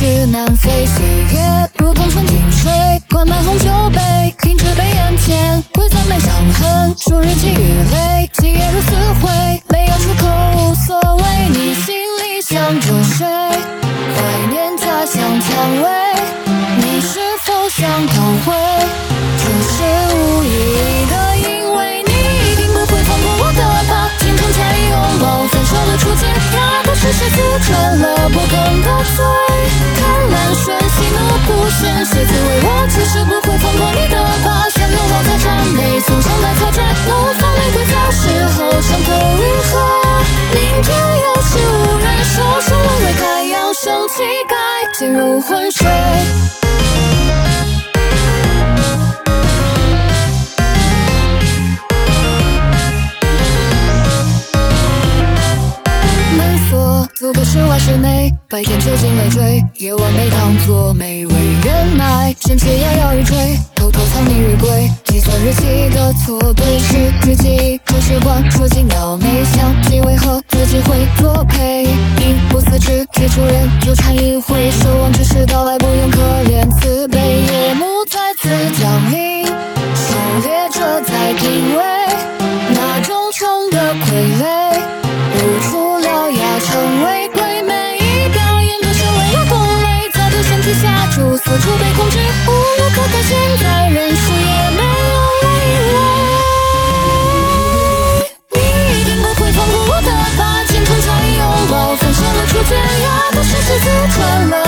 去南非，岁月如同春天水，灌满红酒杯，停止被眼前规则没伤痕，数日积月累，今夜如死灰，没有出口无所谓，你心里想着谁？怀念家乡蔷薇，你是否想逃回？这是无意义的，因为你一定不会放过我的吧？经常加以拥抱，分手的初见，压的是谁自穿了不肯的罪？贪婪喧兮怒不显，谁自为我其实不会放过你的吧？想拥抱在站内，送上来草卷，怒放玫瑰在时候，伤口愈合。明天又是无人手上沦为太阳升起，该进入昏睡。足够室外室内，白天酒精累赘，夜晚被当作美味人奶，生气也要一追，偷偷藏匿日归，计算日期的错对，失去记忆和时光，说进脑内想起为何自己会作陪，一不思之铁出人，纠缠一回，守望之时到来不用可怜慈悲，夜幕再次降临，狩猎者在品味那重重的傀儡，露出獠牙成为鬼，每一表演都是为了攻擂，早对身体下注，四处被控制，无路可逃，现在认输也没有未来。你一定不会放过我的吧？经常加以拥抱，分手了初见，压的是谁自穿了